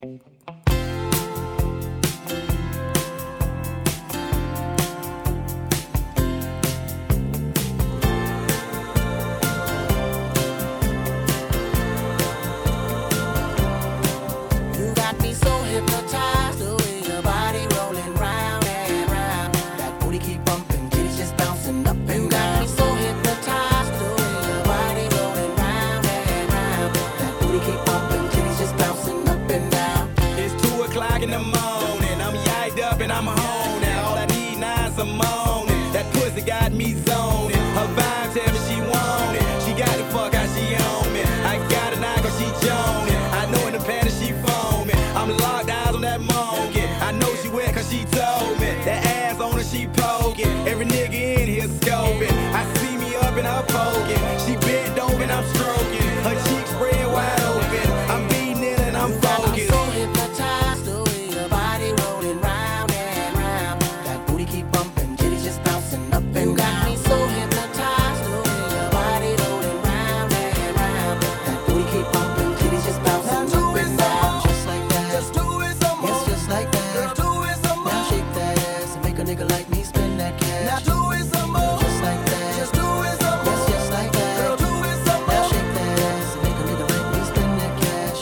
You got me so hypnotized, the way your body rolling round and round. That booty keep bumping, titties just bouncing up and down. You got me so hypnotized, the way your body rolling round and round. That booty keep bumping, titties just bouncing up and down. It's 2 o'clock in the morning, I'm yacked up and I'm home. Now all I need now is some moaning. That pussy got me zoning. Her vibe tell me she want it. She got the fuck how she on me. I got a knock or she joning. I know in the panic she foaming. I'm locked eyes on that monkey. I know she wet cause she told me. That ass on her she poking. Every nigga in here scoping. I see me up in her poking. She bent over and I'm stroking. Her cheeks spread wide open. I'm beating it and I'm focused. So hypnotized, the way your body rolling round and round. That booty keep bumping, titties just bouncing up and down. You got me so hypnotized, the way your body rolling round and round. That booty keep bumping, titties just bouncing up and down. Just like that, just do it some more. Yes, just like that, girl, do it some more. Now shake that ass and make a nigga like me spend that cash. Now do it some more. Just like that, just do it some more. Yes, just like that, girl, do it some more. Now shake that ass and make a nigga like me spend that cash.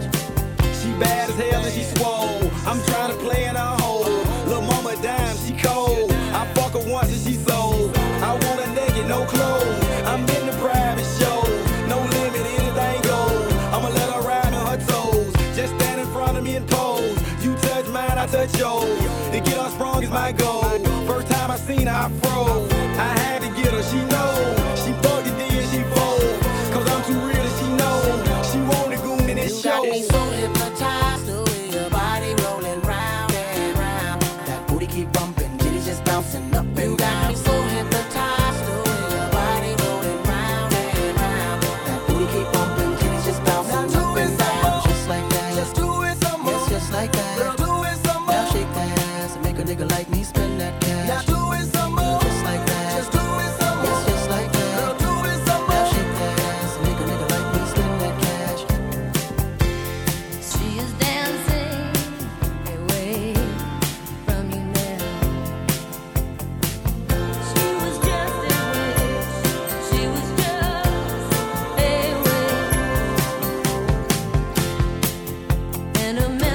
She bad as hell and she swole. I'm trying to play in her hole. Lil' mama dime, she cold. I fuck her once and she sold. I want her naked, no clothes. I'm in the private show. No limit, anything goes. I'ma let her ride on her toes. Just stand in front of me and pose. You touch mine, I touch yours. To get her strong is my goal. First time I seen her, I froze. I had to get her, she knows. She bugged it, then she fold. Cause I'm too real and she knows. She want the goon and it You got me shows. so hypnotized, the way your body rolling round and round. That booty keep bumping, titties just bouncing up and down. You got me so hypnotized, the way your body rolling round and round. That booty keep bumping, titties just bouncing up and down. Just like that, just do it some more. Yes, just like that, girl, do it some more. Now shake that ass and make a nigga like me spend that cash. Now do it some more. Just like that, just do it some more. Yes, just like that, girl, do it some more. Now shake that ass and make a nigga like me spend that cash. She is dancing away from you now. She was just a wish. She was just a wish. And a